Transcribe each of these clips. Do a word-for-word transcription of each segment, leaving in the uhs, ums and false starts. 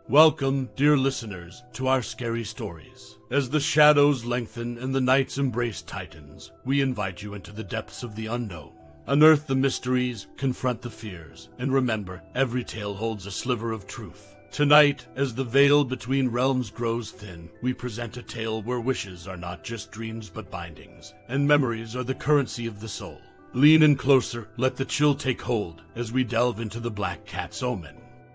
Welcome, dear listeners, to our scary stories. As the shadows lengthen and the night's embrace tightens, we invite you into the depths of the unknown. Unearth the mysteries, confront the fears, and remember, every tale holds a sliver of truth. Tonight, as the veil between realms grows thin, we present a tale where wishes are not just dreams but bindings, and memories are the currency of the soul. Lean in closer, let the chill take hold, as we delve into the Black Cat's omen.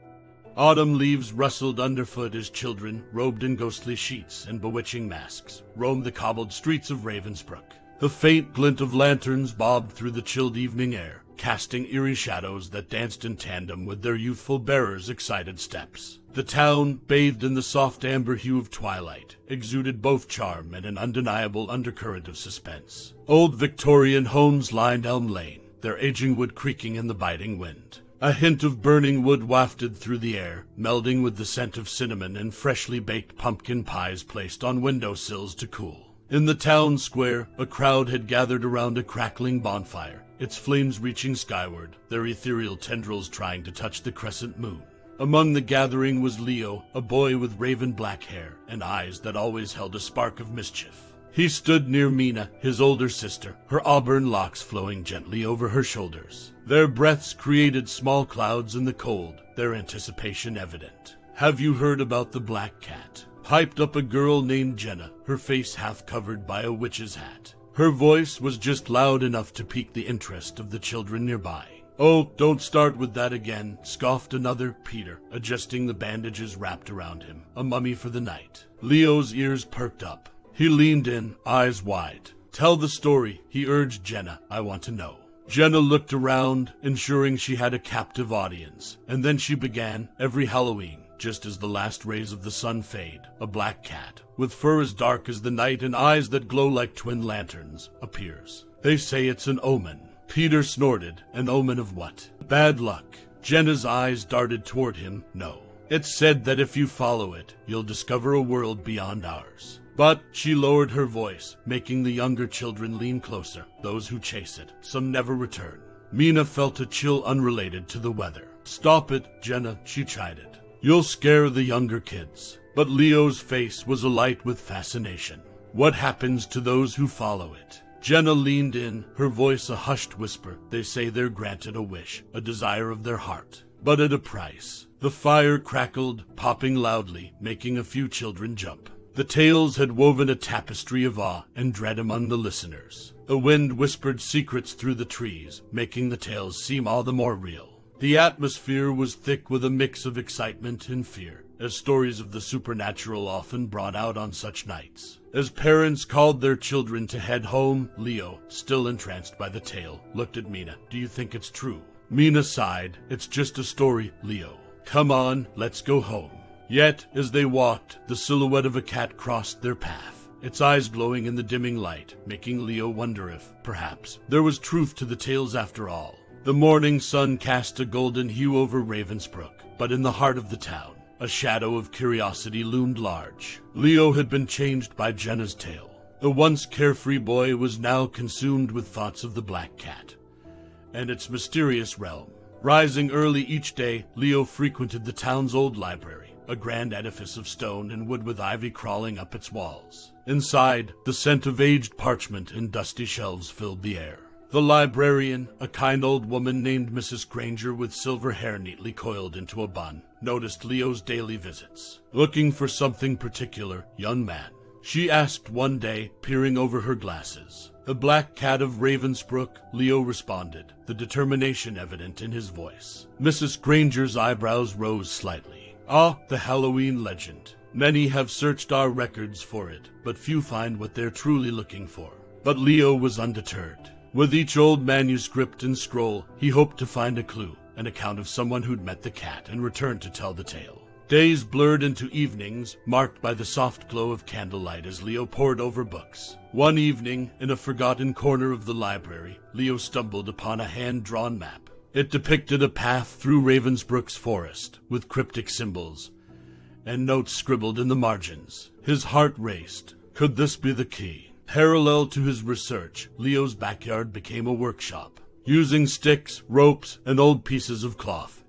Autumn leaves rustled underfoot as children, robed in ghostly sheets and bewitching masks, roam the cobbled streets of Ravensbrook. The faint glint of lanterns bobbed through the chilled evening air, casting eerie shadows that danced in tandem with their youthful bearers' excited steps. The town, bathed in the soft amber hue of twilight, exuded both charm and an undeniable undercurrent of suspense. Old Victorian homes lined Elm Lane, their aging wood creaking in the biting wind. A hint of burning wood wafted through the air, melding with the scent of cinnamon and freshly baked pumpkin pies placed on windowsills to cool. In the town square, a crowd had gathered around a crackling bonfire, its flames reaching skyward, their ethereal tendrils trying to touch the crescent moon. Among the gathering was Leo, a boy with raven-black hair and eyes that always held a spark of mischief. He stood near Mina, his older sister, her auburn locks flowing gently over her shoulders. Their breaths created small clouds in the cold, their anticipation evident. "Have you heard about the Black Cat?" piped up a girl named Jenna, her face half covered by a witch's hat. Her voice was just loud enough to pique the interest of the children nearby. "Oh, don't start with that again," scoffed another, Peter, adjusting the bandages wrapped around him. "A mummy for the night." Leo's ears perked up. He leaned in, eyes wide. "Tell the story," he urged Jenna. "I want to know." Jenna looked around, ensuring she had a captive audience, and then she began. "Every Halloween, just as the last rays of the sun fade, a black cat, with fur as dark as the night and eyes that glow like twin lanterns, appears. They say it's an omen." Peter snorted. "An omen of what?" "Bad luck." Jenna's eyes darted toward him. "No. It's said that if you follow it, you'll discover a world beyond ours." But she lowered her voice, making the younger children lean closer. "Those who chase it, some never return." Mina felt a chill unrelated to the weather. "Stop it, Jenna," she chided. "You'll scare the younger kids." But Leo's face was alight with fascination. "What happens to those who follow it?" Jenna leaned in, her voice a hushed whisper. "They say they're granted a wish, a desire of their heart, but at a price." The fire crackled, popping loudly, making a few children jump. The tales had woven a tapestry of awe and dread among the listeners. The wind whispered secrets through the trees, making the tales seem all the more real. The atmosphere was thick with a mix of excitement and fear, as stories of the supernatural often brought out on such nights. As parents called their children to head home, Leo, still entranced by the tale, looked at Mina. "Do you think it's true?" Mina sighed. "It's just a story, Leo. Come on, let's go home." Yet, as they walked, the silhouette of a cat crossed their path, its eyes glowing in the dimming light, making Leo wonder if, perhaps, there was truth to the tales after all. The morning sun cast a golden hue over Ravensbrook, but in the heart of the town, a shadow of curiosity loomed large. Leo had been changed by Jenna's tale. The once carefree boy was now consumed with thoughts of the Black Cat and its mysterious realm. Rising early each day, Leo frequented the town's old library, a grand edifice of stone and wood with ivy crawling up its walls. Inside, the scent of aged parchment and dusty shelves filled the air. The librarian, a kind old woman named Missus Granger with silver hair neatly coiled into a bun, noticed Leo's daily visits. "Looking for something particular, young man?" she asked one day, peering over her glasses. "The Black Cat of Ravensbrook," Leo responded, the determination evident in his voice. Missus Granger's eyebrows rose slightly. "Ah, the Halloween legend. Many have searched our records for it, but few find what they're truly looking for." But Leo was undeterred. With each old manuscript and scroll, he hoped to find a clue, an account of someone who'd met the cat and returned to tell the tale. Days blurred into evenings, marked by the soft glow of candlelight as Leo pored over books. One evening, in a forgotten corner of the library, Leo stumbled upon a hand-drawn map. It depicted a path through Ravensbrook's forest, with cryptic symbols and notes scribbled in the margins. His heart raced. Could this be the key? Parallel to his research, Leo's backyard became a workshop. Using sticks, ropes, and old pieces of cloth,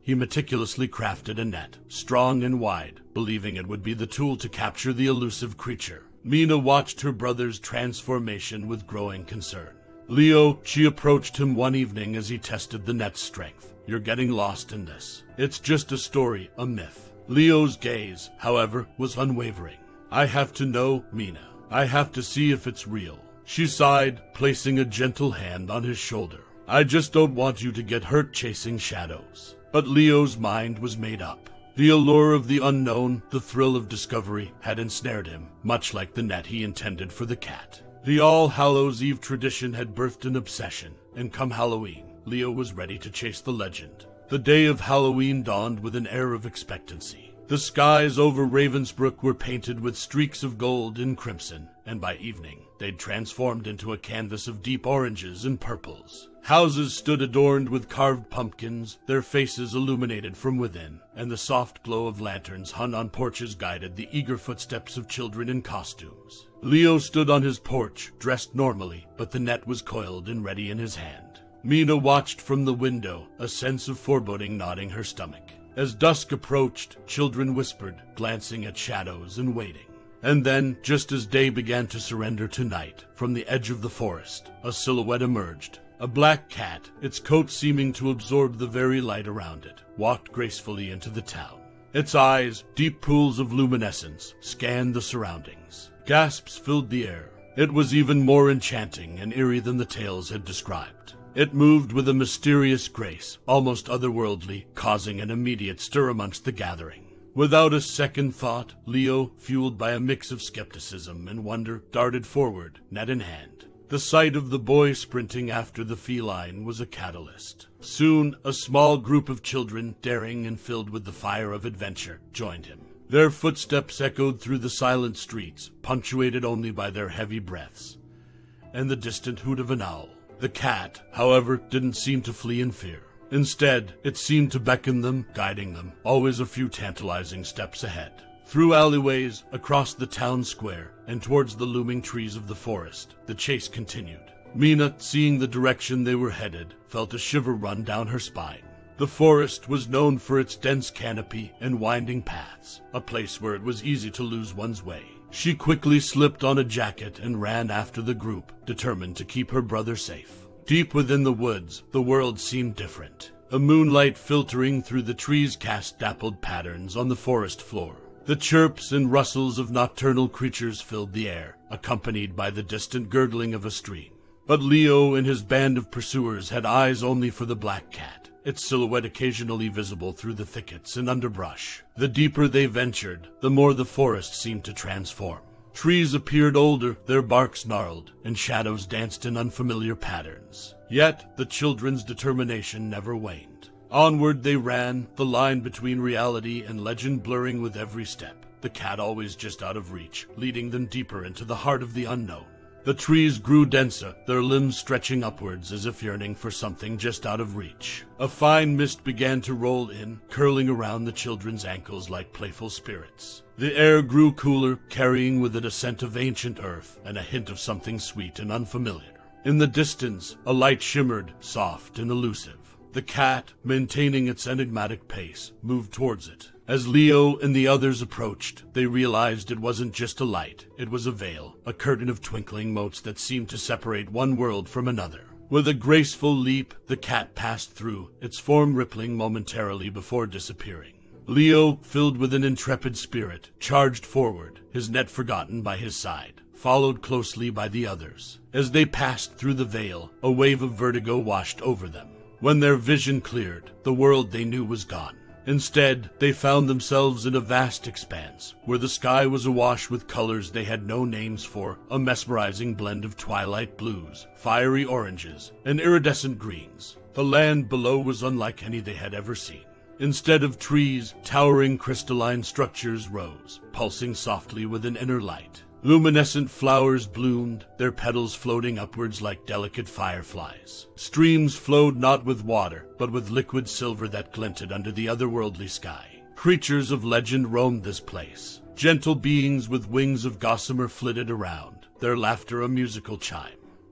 he meticulously crafted a net, strong and wide, believing it would be the tool to capture the elusive creature. Mina watched her brother's transformation with growing concern. Leo, she approached him one evening as he tested the net's strength. "You're getting lost in this. It's just a story, a myth." Leo's gaze, however, was unwavering. "I have to know, Mina. I have to see if it's real." She sighed, placing a gentle hand on his shoulder. "I just don't want you to get hurt chasing shadows." But Leo's mind was made up. The allure of the unknown, the thrill of discovery, had ensnared him, much like the net he intended for the cat. The All Hallows' Eve tradition had birthed an obsession, and come Halloween, Leo was ready to chase the legend. The day of Halloween dawned with an air of expectancy. The skies over Ravensbrook were painted with streaks of gold and crimson, and by evening, they'd transformed into a canvas of deep oranges and purples. Houses stood adorned with carved pumpkins, their faces illuminated from within, and the soft glow of lanterns hung on porches guided the eager footsteps of children in costumes. Leo stood on his porch, dressed normally, but the net was coiled and ready in his hand. Mina watched from the window, a sense of foreboding gnawing her stomach. As dusk approached, children whispered, glancing at shadows and waiting. And then, just as day began to surrender to night, from the edge of the forest, a silhouette emerged. A black cat, its coat seeming to absorb the very light around it, walked gracefully into the town. Its eyes, deep pools of luminescence, scanned the surroundings. Gasps filled the air. It was even more enchanting and eerie than the tales had described. It moved with a mysterious grace, almost otherworldly, causing an immediate stir amongst the gathering. Without a second thought, Leo, fueled by a mix of skepticism and wonder, darted forward, net in hand. The sight of the boy sprinting after the feline was a catalyst. Soon, a small group of children, daring and filled with the fire of adventure, joined him. Their footsteps echoed through the silent streets, punctuated only by their heavy breaths, and the distant hoot of an owl. The cat, however, didn't seem to flee in fear. Instead, it seemed to beckon them, guiding them, always a few tantalizing steps ahead. Through alleyways, across the town square, and towards the looming trees of the forest, the chase continued. Mina, seeing the direction they were headed, felt a shiver run down her spine. The forest was known for its dense canopy and winding paths, a place where it was easy to lose one's way. She quickly slipped on a jacket and ran after the group, determined to keep her brother safe. Deep within the woods, the world seemed different. A moonlight filtering through the trees cast dappled patterns on the forest floor. The chirps and rustles of nocturnal creatures filled the air, accompanied by the distant gurgling of a stream. But Leo and his band of pursuers had eyes only for the black cat, its silhouette occasionally visible through the thickets and underbrush. The deeper they ventured, the more the forest seemed to transform. Trees appeared older, their barks gnarled, and shadows danced in unfamiliar patterns. Yet the children's determination never waned. Onward they ran, the line between reality and legend blurring with every step, the cat always just out of reach, leading them deeper into the heart of the unknown. The trees grew denser, their limbs stretching upwards as if yearning for something just out of reach. A fine mist began to roll in, curling around the children's ankles like playful spirits. The air grew cooler, carrying with it a scent of ancient earth and a hint of something sweet and unfamiliar. In the distance, a light shimmered, soft and elusive. The cat, maintaining its enigmatic pace, moved towards it. As Leo and the others approached, they realized it wasn't just a light, it was a veil, a curtain of twinkling motes that seemed to separate one world from another. With a graceful leap, the cat passed through, its form rippling momentarily before disappearing. Leo, filled with an intrepid spirit, charged forward, his net forgotten by his side, followed closely by the others. As they passed through the veil, a wave of vertigo washed over them. When their vision cleared, the world they knew was gone. Instead, they found themselves in a vast expanse, where the sky was awash with colors they had no names for, a mesmerizing blend of twilight blues, fiery oranges, and iridescent greens. The land below was unlike any they had ever seen. Instead of trees, towering crystalline structures rose, pulsing softly with an inner light. Luminescent flowers bloomed, their petals floating upwards like delicate fireflies. Streams flowed not with water, but with liquid silver that glinted under the otherworldly sky. Creatures of legend roamed this place. Gentle beings with wings of gossamer flitted around, their laughter a musical chime.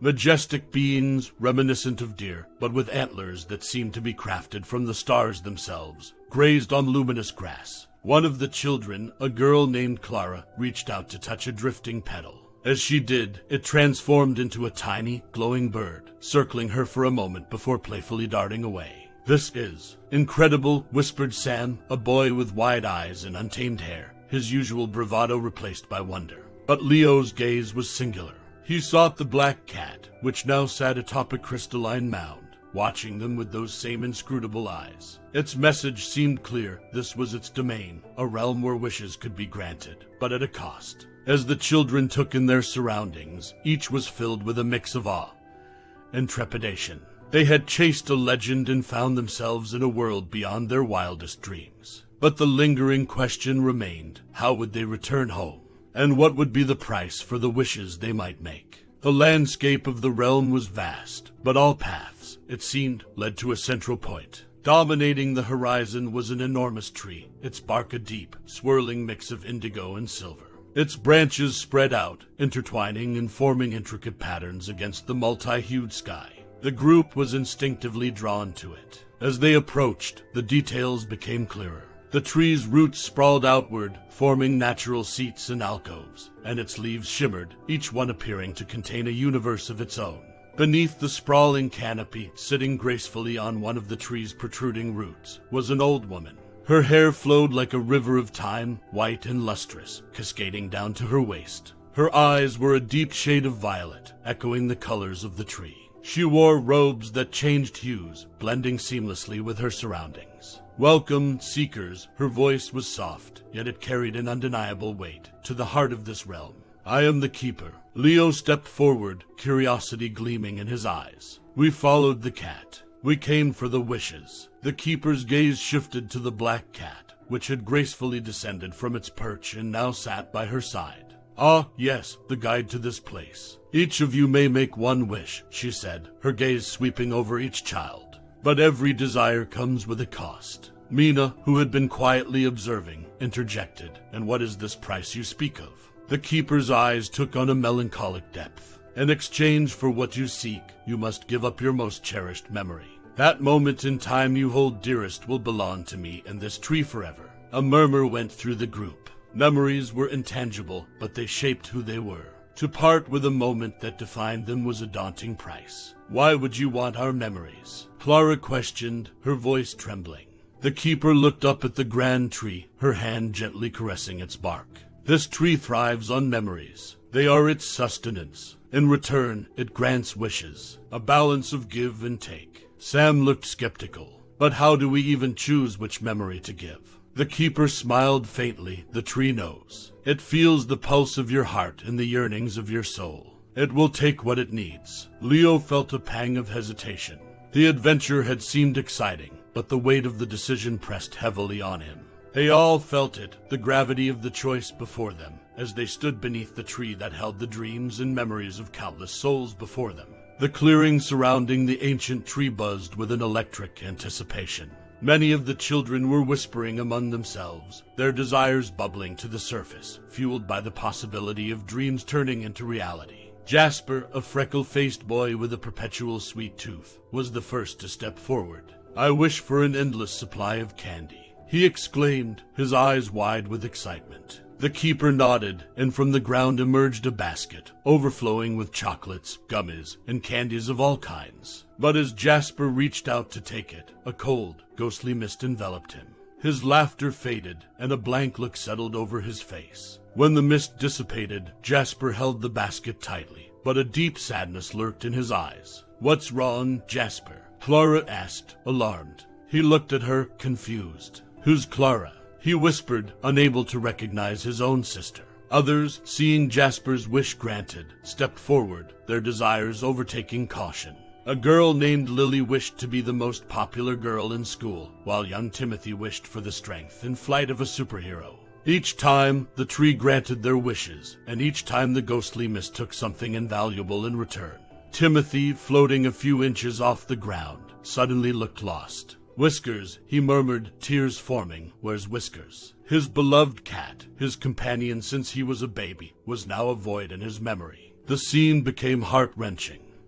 Majestic beings reminiscent of deer, but with antlers that seemed to be crafted from the stars themselves, grazed on luminous grass. One of the children, a girl named Clara, reached out to touch a drifting petal. As she did, it transformed into a tiny, glowing bird, circling her for a moment before playfully darting away. "This is incredible," whispered Sam, a boy with wide eyes and untamed hair, his usual bravado replaced by wonder. But Leo's gaze was singular. He sought the black cat, which now sat atop a crystalline mound, watching them with those same inscrutable eyes. Its message seemed clear. This was its domain, a realm where wishes could be granted, but at a cost. As the children took in their surroundings, each was filled with a mix of awe and trepidation. They had chased a legend and found themselves in a world beyond their wildest dreams. But the lingering question remained: how would they return home? And what would be the price for the wishes they might make? The landscape of the realm was vast, but all paths, it seemed, led to a central point. Dominating the horizon was an enormous tree, its bark a deep, swirling mix of indigo and silver. Its branches spread out, intertwining and forming intricate patterns against the multi-hued sky. The group was instinctively drawn to it. As they approached, the details became clearer. The tree's roots sprawled outward, forming natural seats and alcoves, and its leaves shimmered, each one appearing to contain a universe of its own. Beneath the sprawling canopy, sitting gracefully on one of the tree's protruding roots, was an old woman. Her hair flowed like a river of time, white and lustrous, cascading down to her waist. Her eyes were a deep shade of violet, echoing the colors of the tree. She wore robes that changed hues, blending seamlessly with her surroundings. "Welcome, seekers," her voice was soft, yet it carried an undeniable weight, "to the heart of this realm. I am the Keeper." Leo stepped forward, curiosity gleaming in his eyes. "We followed the cat. We came for the wishes." The Keeper's gaze shifted to the black cat, which had gracefully descended from its perch and now sat by her side. "Ah, yes, the guide to this place. Each of you may make one wish," she said, her gaze sweeping over each child. "But every desire comes with a cost." Mina, who had been quietly observing, interjected, "And what is this price you speak of?" The Keeper's eyes took on a melancholic depth. "In exchange for what you seek, you must give up your most cherished memory. That moment in time you hold dearest will belong to me and this tree forever." A murmur went through the group. Memories were intangible, but they shaped who they were. To part with a moment that defined them was a daunting price. "Why would you want our memories?" Clara questioned, her voice trembling. The Keeper looked up at the grand tree, her hand gently caressing its bark. "This tree thrives on memories. They are its sustenance. In return, it grants wishes, a balance of give and take." Sam looked skeptical. "But how do we even choose which memory to give?" The Keeper smiled faintly. "The tree knows. It feels the pulse of your heart and the yearnings of your soul. It will take what it needs." Leo felt a pang of hesitation. The adventure had seemed exciting, but the weight of the decision pressed heavily on him. They all felt it, the gravity of the choice before them, as they stood beneath the tree that held the dreams and memories of countless souls before them. The clearing surrounding the ancient tree buzzed with an electric anticipation. Many of the children were whispering among themselves, their desires bubbling to the surface, fueled by the possibility of dreams turning into reality. Jasper, a freckle-faced boy with a perpetual sweet tooth, was the first to step forward. "I wish for an endless supply of candy," he exclaimed, his eyes wide with excitement. The Keeper nodded, and from the ground emerged a basket, overflowing with chocolates, gummies, and candies of all kinds. But as Jasper reached out to take it, a cold, ghostly mist enveloped him. His laughter faded, and a blank look settled over his face. When the mist dissipated, Jasper held the basket tightly, but a deep sadness lurked in his eyes. "What's wrong, Jasper?" Clara asked, alarmed. He looked at her, confused. "Who's Clara?" he whispered, unable to recognize his own sister. Others, seeing Jasper's wish granted, stepped forward, their desires overtaking caution. A girl named Lily wished to be the most popular girl in school, while young Timothy wished for the strength and flight of a superhero. Each time, the tree granted their wishes, and each time the ghostly mist took something invaluable in return. Timothy, floating a few inches off the ground, suddenly looked lost. "Whiskers," he murmured, tears forming. "Where's Whiskers?" His beloved cat, his companion since he was a baby, was now a void in his memory. The scene became heart-wrenching.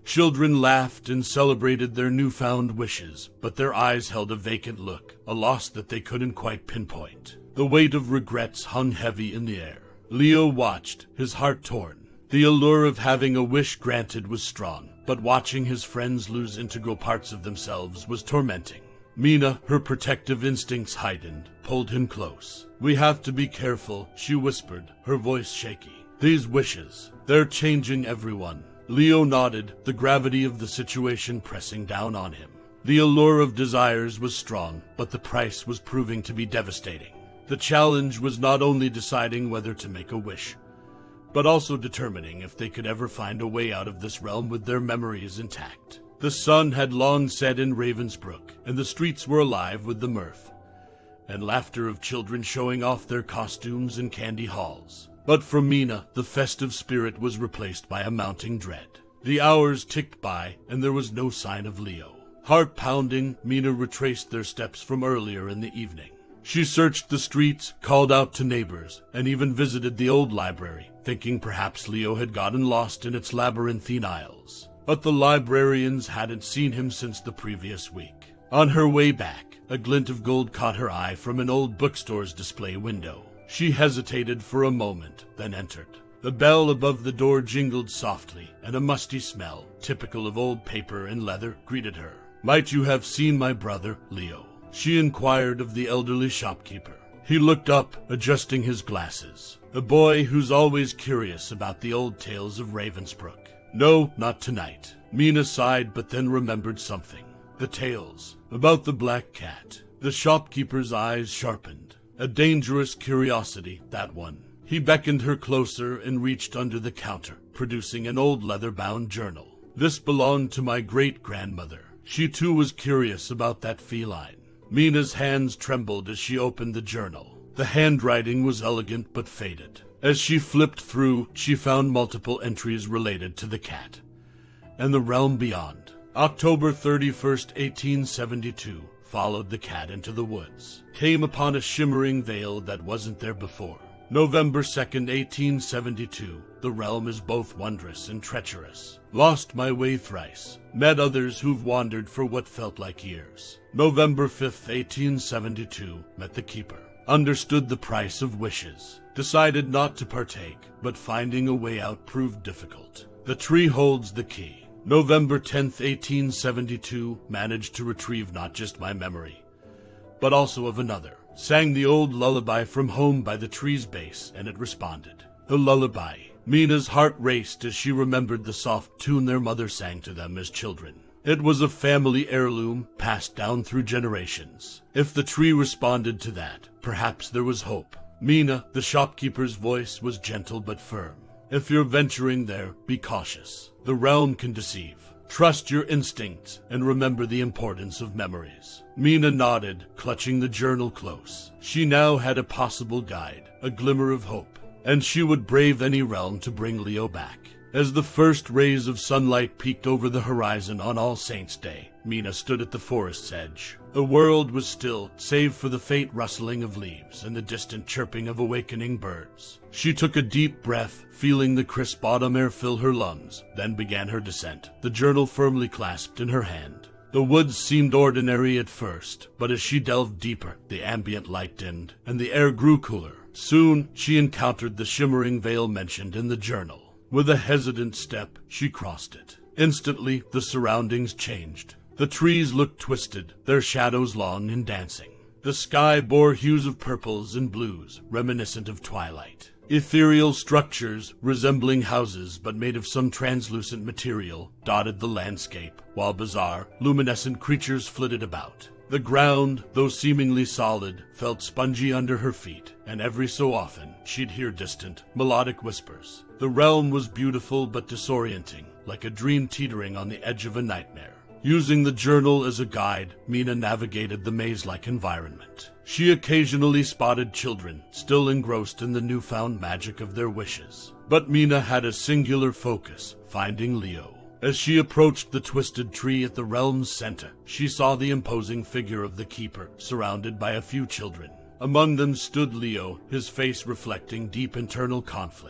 Children laughed and celebrated their newfound wishes, but their eyes held a vacant look, a loss that they couldn't quite pinpoint. The weight of regrets hung heavy in the air. Leo watched, his heart torn. The allure of having a wish granted was strong, but watching his friends lose integral parts of themselves was tormenting. Mina, her protective instincts heightened, pulled him close. "We have to be careful," she whispered, her voice shaky. "These wishes, they're changing everyone." Leo nodded, the gravity of the situation pressing down on him. The allure of desires was strong, but the price was proving to be devastating. The challenge was not only deciding whether to make a wish, but also determining if they could ever find a way out of this realm with their memories intact. The sun had long set in Ravensbrook, and the streets were alive with the mirth and laughter of children showing off their costumes in candy halls. But for Mina, the festive spirit was replaced by a mounting dread. The hours ticked by, and there was no sign of Leo. Heart-pounding, Mina retraced their steps from earlier in the evening. She searched the streets, called out to neighbors, and even visited the old library, thinking perhaps Leo had gotten lost in its labyrinthine aisles. But the librarians hadn't seen him since the previous week. On her way back, a glint of gold caught her eye from an old bookstore's display window. She hesitated for a moment, then entered. The bell above the door jingled softly, and a musty smell, typical of old paper and leather, greeted her. "Might you have seen my brother, Leo?" she inquired of the elderly shopkeeper. He looked up, adjusting his glasses. A boy who's always curious about the old tales of Ravensbrook. "No, not tonight." Mina sighed, but then remembered something. The tales about the black cat. The shopkeeper's eyes sharpened. A dangerous curiosity, that one. He beckoned her closer and reached under the counter, producing an old leather-bound journal. "This belonged to my great-grandmother. She too was curious about that feline." Mina's hands trembled as she opened the journal. The handwriting was elegant but faded. As she flipped through, she found multiple entries related to the cat and the realm beyond. October thirty-first, eighteen seventy-two, followed the cat into the woods. Came upon a shimmering veil that wasn't there before. November second, eighteen seventy-two, the realm is both wondrous and treacherous. Lost my way thrice. Met others who've wandered for what felt like years. November fifth, eighteen seventy-two, met the keeper. Understood the price of wishes. Decided not to partake, but finding a way out proved difficult. The tree holds the key. November tenth, eighteen seventy-two, managed to retrieve not just my memory, but also of another. Sang the old lullaby from home by the tree's base, and it responded. The lullaby. Mina's heart raced as she remembered the soft tune their mother sang to them as children. It was a family heirloom passed down through generations. If the tree responded to that, perhaps there was hope. Mina, the shopkeeper's voice, was gentle but firm. If you're venturing there, be cautious. The realm can deceive. Trust your instincts and remember the importance of memories. Mina nodded, clutching the journal close. She now had a possible guide, a glimmer of hope, and she would brave any realm to bring Leo back. As the first rays of sunlight peeked over the horizon on All Saints' Day, Mina stood at the forest's edge. The world was still, save for the faint rustling of leaves and the distant chirping of awakening birds. She took a deep breath, feeling the crisp autumn air fill her lungs, then began her descent, the journal firmly clasped in her hand. The woods seemed ordinary at first, but as she delved deeper, the ambient light dimmed, and the air grew cooler. Soon, she encountered the shimmering veil mentioned in the journal. With a hesitant step, she crossed it. Instantly, the surroundings changed. The trees looked twisted, their shadows long and dancing. The sky bore hues of purples and blues, reminiscent of twilight. Ethereal structures, resembling houses but made of some translucent material, dotted the landscape, while bizarre, luminescent creatures flitted about. The ground, though seemingly solid, felt spongy under her feet, and every so often she'd hear distant, melodic whispers. The realm was beautiful but disorienting, like a dream teetering on the edge of a nightmare. Using the journal as a guide, Mina navigated the maze-like environment. She occasionally spotted children, still engrossed in the newfound magic of their wishes. But Mina had a singular focus, finding Leo. As she approached the twisted tree at the realm's center, she saw the imposing figure of the keeper, surrounded by a few children. Among them stood Leo, his face reflecting deep internal conflict.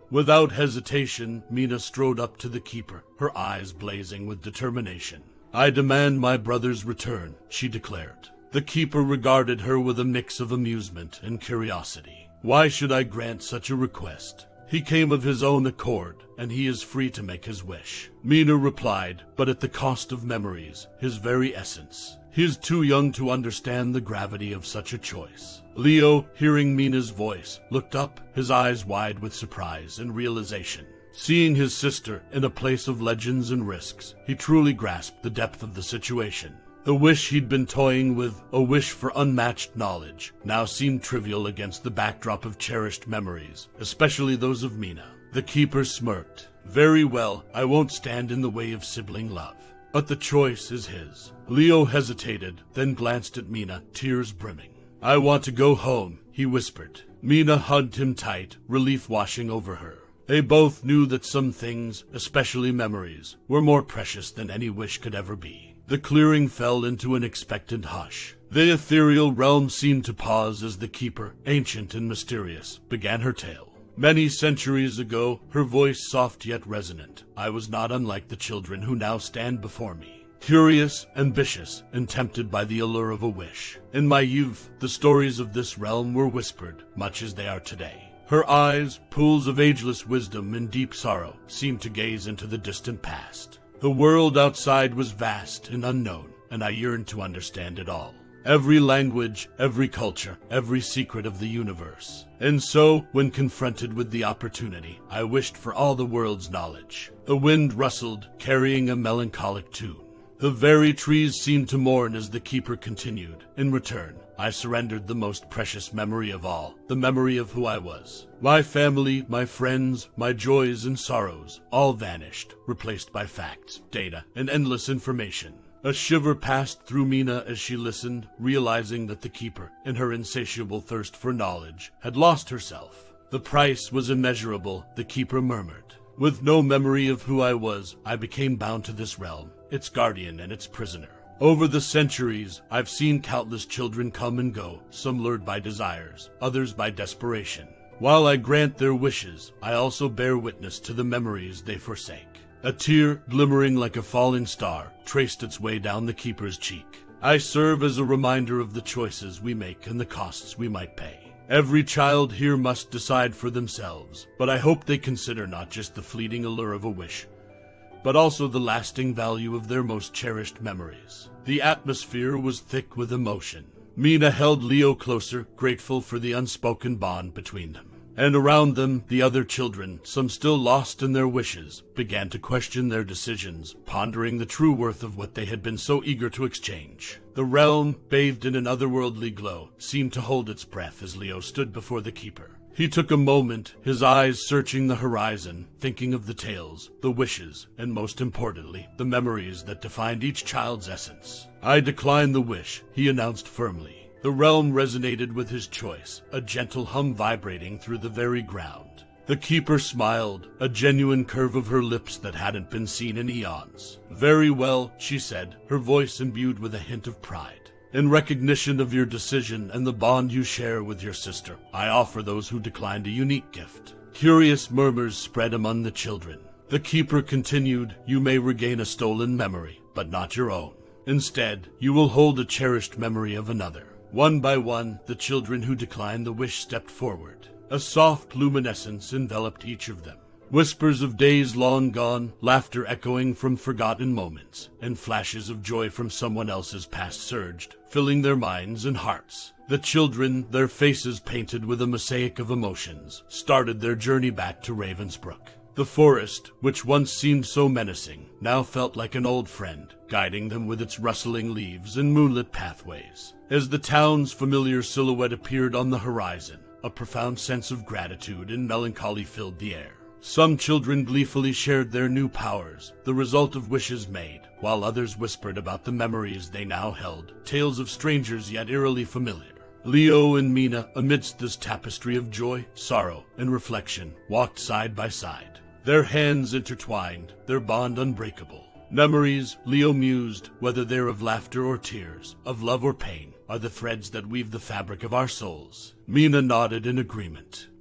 Without hesitation, Mina strode up to the keeper, her eyes blazing with determination. "I demand my brother's return," she declared. The keeper regarded her with a mix of amusement and curiosity. "Why should I grant such a request? He came of his own accord, and he is free to make his wish," Mina replied, "but at the cost of memories, his very essence. He is too young to understand the gravity of such a choice." Leo, hearing Mina's voice, looked up, his eyes wide with surprise and realization. Seeing his sister in a place of legends and risks, he truly grasped the depth of the situation. The wish he'd been toying with, a wish for unmatched knowledge, now seemed trivial against the backdrop of cherished memories, especially those of Mina. The keeper smirked. "Very well, I won't stand in the way of sibling love. But the choice is his." Leo hesitated, then glanced at Mina, tears brimming. "I want to go home," he whispered. Mina hugged him tight, relief washing over her. They both knew that some things, especially memories, were more precious than any wish could ever be. The clearing fell into an expectant hush. The ethereal realm seemed to pause as the keeper, ancient and mysterious, began her tale. "Many centuries ago, her voice soft yet resonant, I was not unlike the children who now stand before me. Curious, ambitious, and tempted by the allure of a wish. In my youth, the stories of this realm were whispered, much as they are today. Her eyes, pools of ageless wisdom and deep sorrow, seemed to gaze into the distant past. The world outside was vast and unknown, and I yearned to understand it all. Every language, every culture, every secret of the universe. And so, when confronted with the opportunity, I wished for all the world's knowledge." The wind rustled, carrying a melancholic tune. The very trees seemed to mourn as the keeper continued. "In return, I surrendered the most precious memory of all, the memory of who I was. My family, my friends, my joys and sorrows, all vanished, replaced by facts, data, and endless information." A shiver passed through Mina as she listened, realizing that the keeper, in her insatiable thirst for knowledge, had lost herself. "The price was immeasurable," the keeper murmured. "With no memory of who I was, I became bound to this realm, its guardian and its prisoner. Over the centuries, I've seen countless children come and go, some lured by desires, others by desperation. While I grant their wishes, I also bear witness to the memories they forsake." A tear, glimmering like a falling star, traced its way down the keeper's cheek. "I serve as a reminder of the choices we make and the costs we might pay. Every child here must decide for themselves, but I hope they consider not just the fleeting allure of a wish, but also the lasting value of their most cherished memories." The atmosphere was thick with emotion. Mina held Leo closer, grateful for the unspoken bond between them. And around them, the other children, some still lost in their wishes, began to question their decisions, pondering the true worth of what they had been so eager to exchange. The realm, bathed in an otherworldly glow, seemed to hold its breath as Leo stood before the keeper. He took a moment, his eyes searching the horizon, thinking of the tales, the wishes, and most importantly, the memories that defined each child's essence. "I decline the wish," he announced firmly. The realm resonated with his choice, a gentle hum vibrating through the very ground. The keeper smiled, a genuine curve of her lips that hadn't been seen in eons. "Very well," she said, her voice imbued with a hint of pride. "In recognition of your decision and the bond you share with your sister, I offer those who declined a unique gift." Curious murmurs spread among the children. The keeper continued, "You may regain a stolen memory, but not your own. Instead, you will hold a cherished memory of another." One by one, the children who declined the wish stepped forward. A soft luminescence enveloped each of them. Whispers of days long gone, laughter echoing from forgotten moments, and flashes of joy from someone else's past surged, filling their minds and hearts. The children, their faces painted with a mosaic of emotions, started their journey back to Ravensbrook. The forest, which once seemed so menacing, now felt like an old friend, guiding them with its rustling leaves and moonlit pathways. As the town's familiar silhouette appeared on the horizon, a profound sense of gratitude and melancholy filled the air. Some children gleefully shared their new powers, the result of wishes made, while others whispered about the memories they now held, tales of strangers yet eerily familiar. Leo and Mina, amidst this tapestry of joy, sorrow, and reflection, walked side by side. Their hands intertwined, their bond unbreakable. Memories, Leo mused, whether they're of laughter or tears, of love or pain, are the threads that weave the fabric of our souls. Mina nodded in agreement.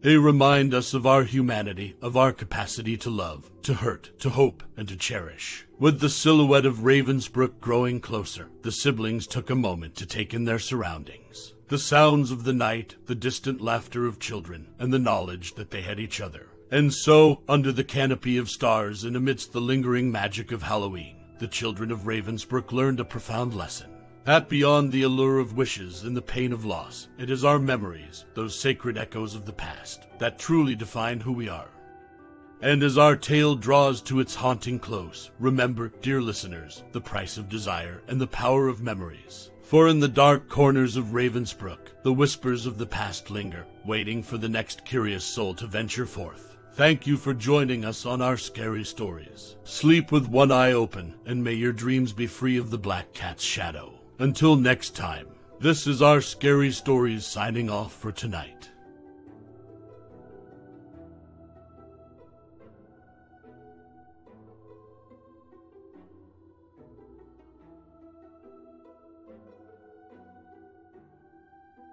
They remind us of our humanity, of our capacity to love, to hurt, to hope, and to cherish. With the silhouette of Ravensbrook growing closer, the siblings took a moment to take in their surroundings. The sounds of the night, the distant laughter of children, and the knowledge that they had each other. And so, under the canopy of stars and amidst the lingering magic of Halloween, the children of Ravensbrook learned a profound lesson. That beyond the allure of wishes and the pain of loss, it is our memories, those sacred echoes of the past, that truly define who we are. And as our tale draws to its haunting close, remember, dear listeners, the price of desire and the power of memories. For in the dark corners of Ravensbrook, the whispers of the past linger, waiting for the next curious soul to venture forth. Thank you for joining us on our scary stories. Sleep with one eye open, and may your dreams be free of the Black Cat's shadow. Until next time, this is our Scary Stories signing off for tonight.